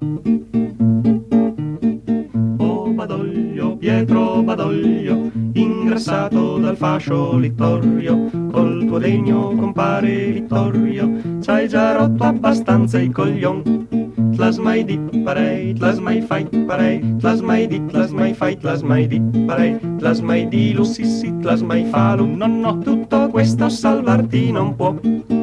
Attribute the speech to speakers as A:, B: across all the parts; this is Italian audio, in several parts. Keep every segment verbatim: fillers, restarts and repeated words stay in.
A: Oh Badoglio, Pietro Badoglio, ingrassato dal fascio Littorio, col tuo degno compare Vittorio, c'hai già rotto abbastanza i coglion. Tlas mai dit parei, tlas mai fai parei, tlas mai dit, tlas mai fai, tlas mai dit parei, tlas mai di lu sì sì, tlas mai fa lu no no, tutto questo salvarti non può.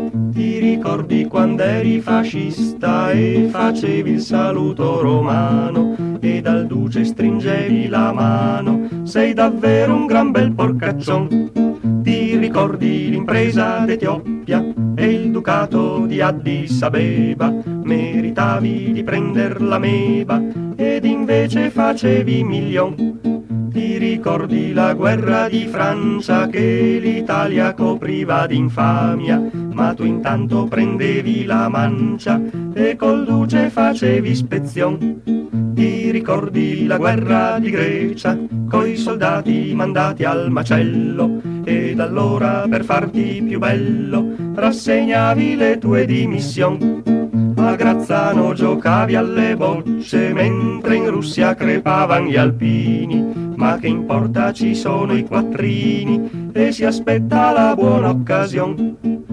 A: Ti ricordi quando eri fascista e facevi il saluto romano e dal duce stringevi la mano, sei davvero un gran bel porcaccion. Ti ricordi l'impresa d'Etiopia e il ducato di Addis Abeba, meritavi di prender la meba ed invece facevi milion. Ti ricordi la guerra di Francia che l'Italia copriva d'infamia, ma tu intanto prendevi la mancia e col duce facevi ispezion. Ti ricordi la guerra di Grecia coi soldati mandati al macello ed allora per farti più bello rassegnavi le tue dimissioni. A Grazzano giocavi alle bocce mentre in Russia crepavan gli alpini, ma che importa, ci sono i quattrini e si aspetta la buona occasione.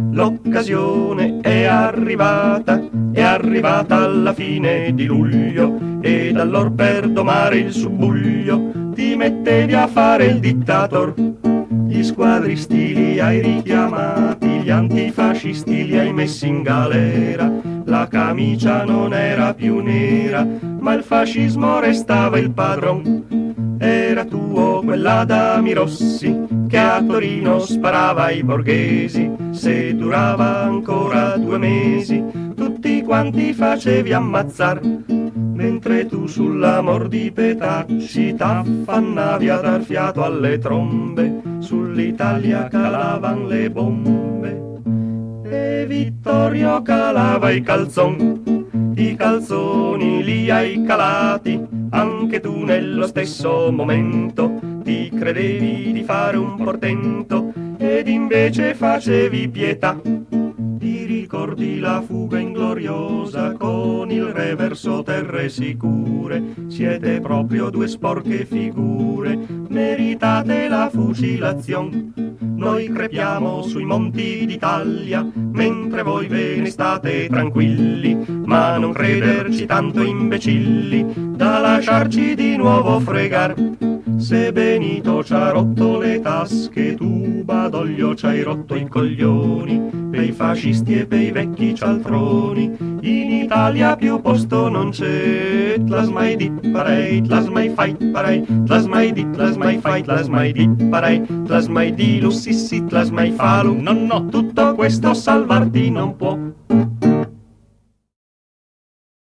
A: L'occasione è arrivata, è arrivata alla fine di luglio ed allora per domare il subbuglio ti mettevi a fare il dittator. Gli squadristi li hai richiamati, gli antifascisti li hai messi in galera, la camicia non era più nera, ma il fascismo restava il padron. Era tuo quell'Adami Rossi che a Torino sparava ai borghesi, se durava ancora due mesi tutti quanti facevi ammazzar, mentre tu sull'amor di Petacci t'affannavi a dar fiato alle trombe, sull'Italia calavan le bombe e Vittorio calava i calzon. I calzoni li hai calati anche tu nello stesso momento, ti credevi di fare un portento ed invece facevi pietà. Ti ricordi la fuga ingloriosa con il reverso terre sicure, siete proprio due sporche figure, meritate la fucilazione. Noi crepiamo sui monti d'Italia mentre voi ve ne state tranquilli, ma non crederci tanto imbecilli da lasciarci di nuovo fregar. Se Benito c'ha rotto le tasche, tu Badoglio c'hai rotto i coglioni, pei fascisti e pei vecchi cialtroni in Italia più posto non c'è. Tlas mai dit parei, tlas mai fai parei, tlas mai dit, tlas mai fai, tlas mai dit parei, tlas mai di lu sì sì, tlas mai fa lu no no, tutto questo salvarti non può.